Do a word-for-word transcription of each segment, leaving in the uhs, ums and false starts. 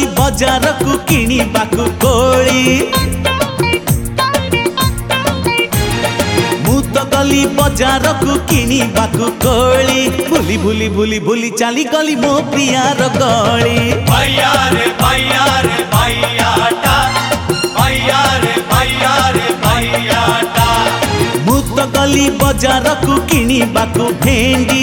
बजार को किणिबाकू कोली मु तो गली बजार को किणिबाकू कोली भूली भूली भूली भूली चली गली मो प्रियार गली भैया रे भैया रे भैयाटा भैया रे भैया रे भैयाटा मु तो गली बजार को किणिबाकू भेंडी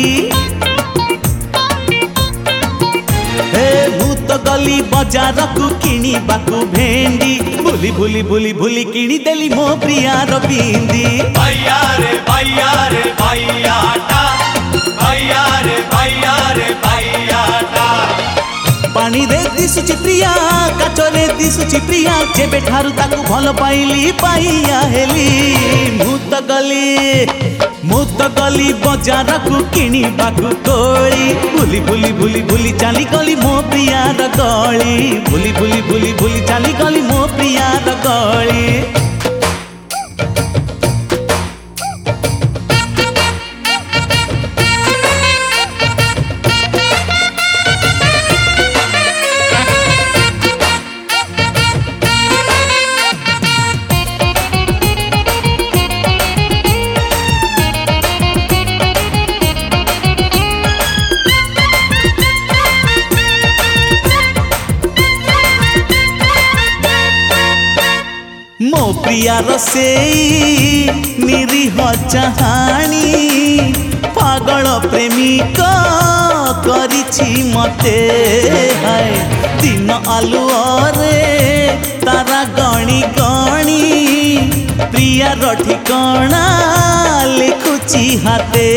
हे मु तो गली बजार को किणिबाकू भेंडी भूली भूली भूली भूली किणी देली मो प्रियार बिंदी भैया रे भैया रे भैयाटा भैया रे भैया रे भैयाटा पानी रे दिसुची प्रिया काचरे दिसुची प्रिया जेबे ठारू ताकू भल पाइली पाइया हेली मु तो गली मु तो गली बजार को किणिबाकू कोली भूली भूली भूली भूली चली गली मो प्रियार गली भूली भूली भूली भूली चली गली मो प्रियार गली मो प्रियार से निरीह चाहानी पागल प्रेमिक करिछि मते हाय दिन आलुअरे तारा गणी गणी प्रियार ठिकाना लिखुछि हाते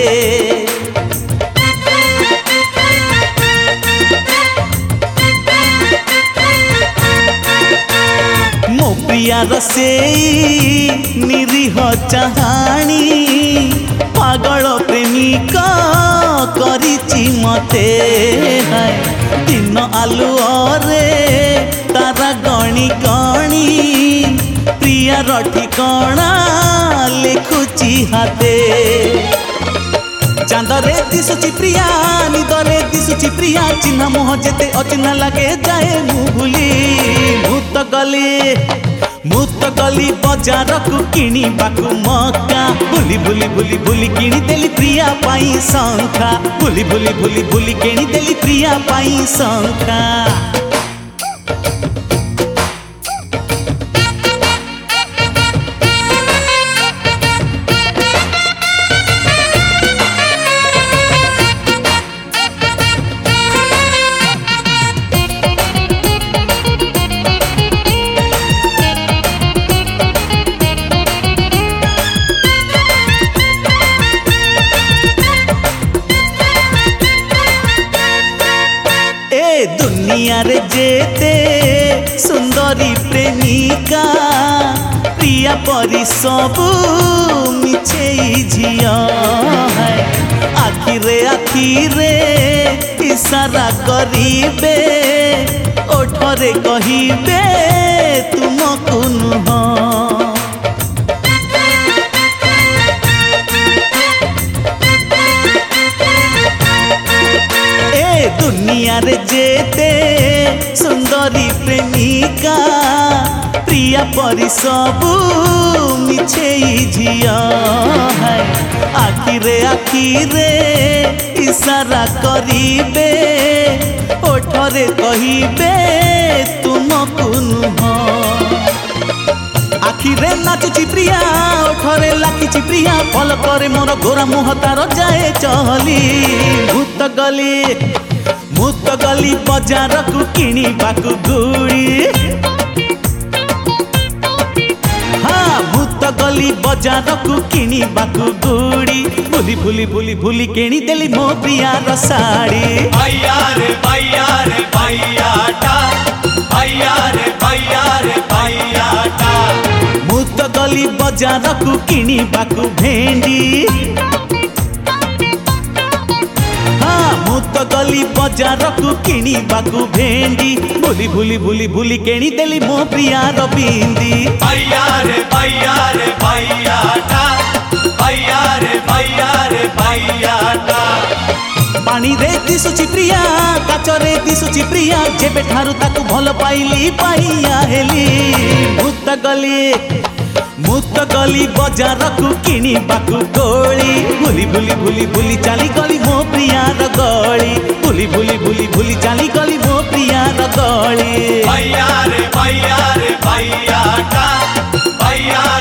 मो प्रियार से निरीह चाहानी पागल प्रेमिक करिछि मते हाय दिन आलुअरे तारा गणी गणी प्रियार ठिकाना लिखुछि हाते चांदरे दिसुची प्रिया निदरे दिसुची प्रिया चिन्ह मोह जेते अचिन्ह लागे जाए मु भूली मु तो गली मु तो गली बजार को किणिबाकू मक्का भूली भूली भूली भूली किणी देली प्रिया पाई शंखा भूली भूली भूली भूली किणी देली प्रिया पाई शंखा दुनिया रे जेते सुंदरी प्रेमिका प्रिया परी सबू मिछेई झिया है आखिरे आखिरे इशारा करिबे ओठरे कहिबे तुमको नुह दुनिया रे जेते सुंदरी प्रेमिका प्रिया परी सबू मिछेई झिया है आखिरे आखिरे इशारा करिबे ओठरे कहिबे तुमको नुह आखिरे नाचुची प्रिया ओठरे लाखिची प्रिया फल करे मोर गोरा मुह तार जाए चहली भूत गली मु तो गली बजार को किणिबाकू गुड़ी हाँ मु तो गली बजार को किणिबाकू गुड़ी भूली भूली भूली भूली किणी देली मो प्रियार साड़ी भैया रे भैया रे भैयाटा भैया रे भैया रे भैयाटा मु तो गली बजार को किणिबाकू भेंडी मु तो गली बजार को किणिबाकू भेंडी भूली भूली भूली भूली किणी देली मो प्रियार बिंदी भैया रे भैया रे भैयाटा भैया रे भैया रे भैयाटा पानी रे दिसुची प्रिया काचरे दिसुची प्रिया जेबे ठारू ताकू भल पाइली पाइया हेली मुत गली मुत गली बजार को किणी बाकू गोली भूली भूली भूली भूली चाली गली मो प्रिया र गली भूली भूली भूली भूली चाली गली मो प्रिया र गली भैया रे भैया रे भैया टा भैया